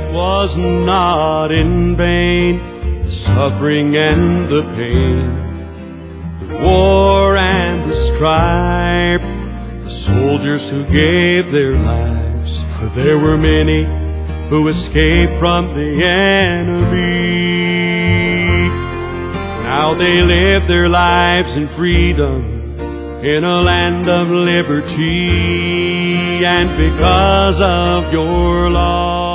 was not in vain, the suffering and the pain, the war and the strife, the soldiers who gave their lives, for there were many who escaped from the enemy. Now they live their lives in freedom in a land of liberty, and because of your love